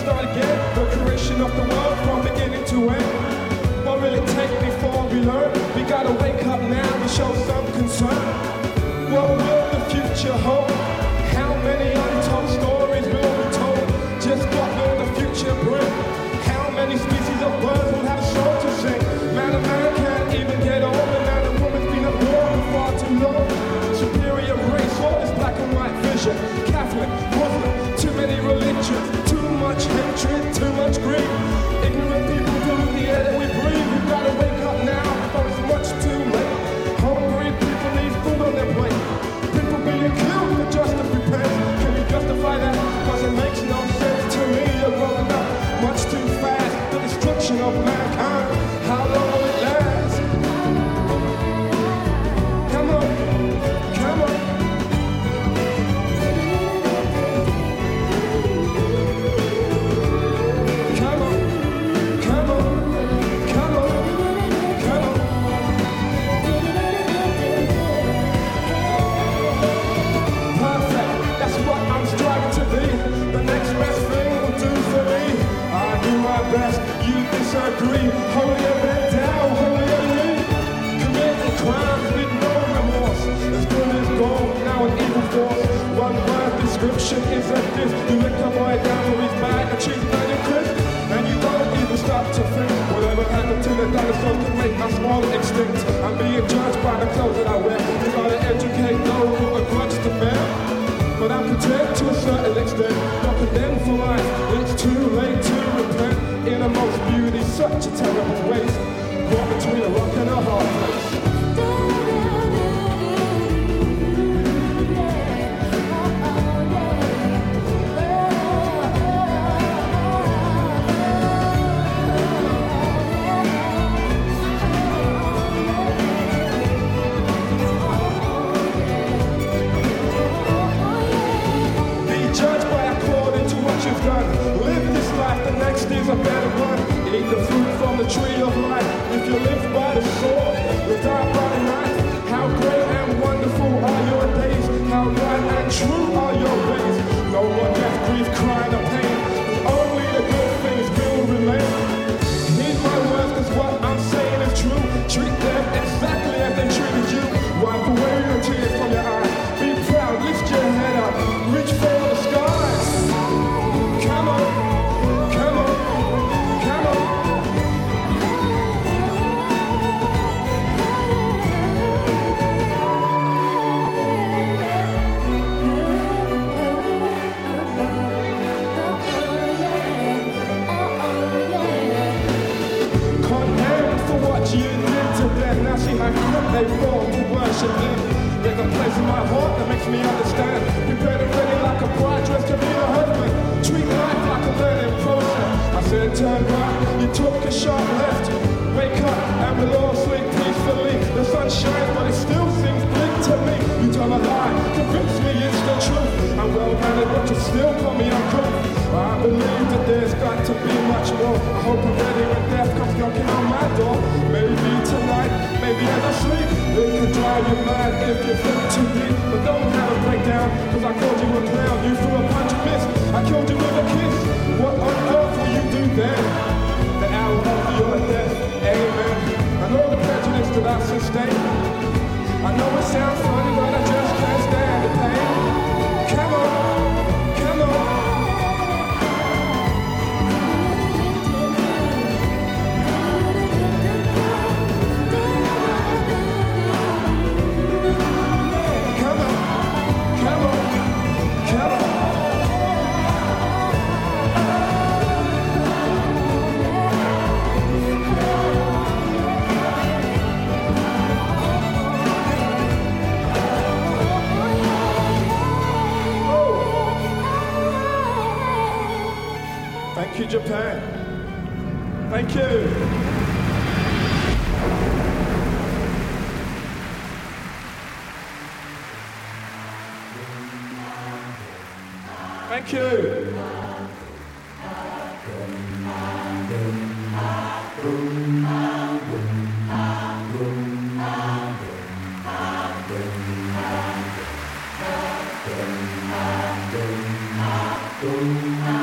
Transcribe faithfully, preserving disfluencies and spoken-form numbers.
start again. The creation of the world from beginning to end. What will it take before we learn? We gotta wake up now and show some concern. What will the future hold? How many untold stories will be told? Just what will the future bring? How many species of birds will have a soul to sing? Man, a man can't even get old, and man, a woman's been at war for far too long. Superior race, all this black and white vision. Catholic, Muslim, too many religions, too much hatred, too much greed. Ignorant people pollute the air that we breathe. We've gotta wake up now before it's much too late. Hungry people need food on their plate. People being killed for just to repent. Can we justify that? Cause it makes no sense to me. You're growing up much too fast. The destruction of mankind. How long will it last? Come on, come on. Come on, come on, come on, come on. Perfect, that's what I'm striving to be. The next best thing will do for me. I do my best, you disagree. Holier than thou, holier than me. Committing crimes with no remorse. As good as gold, now an evil force. One word description is a this. You lick a boy down for his bag, a cheese and a crisp. And you don't even stop to think. Whatever happened to the dinosaurs can make us all extinct. I'm being judged by the clothes that I wear. You gotta educate those who are grudge to bear. But I'm content to a certain extent. Not condemned for life. It's too late to repent. In a most beauty, such a terrible waste. Caught between a rock and a hard place. Is a better one. Eat the fruit from the tree of life. If you live by the sword, you'll die by the knife. How great and wonderful are your days. How right and true are your ways. No more death, grief, crying, or pain. Only the good things will remain. Heed my words, cause what I'm saying is true. Treat them exactly as they treated you. Wipe away the tears from your eyes. Be proud, lift your head up. Reach for the skies. Come on. They fall to worship him. There's a place in my heart that makes me understand. Prepare to ready like a bride dressed to be a husband. Treat life like a learning process. I said turn right, you took a sharp left. Wake up and we'll all sleep peacefully. The sun shines but it still seems bleak to me. You tell a lie, convince me it's the truth. I'm well mannered but you still call me uncouth. I believe that there's got to be much more. I hope I'm ready when death comes knocking on my door. Maybe tonight, maybe as I sleep. It can drive you mad if you think too deep. But don't have a breakdown, cause I called you a clown. You threw a punch and missed. I killed you with a kiss. What on earth will you do then? The hour of your death, amen. And all the prejudice that I sustain. I know it sounds funny, but I just can't stand the pain. Come on, come on. Thank you, Japan. Thank you. Thank you. Thank you.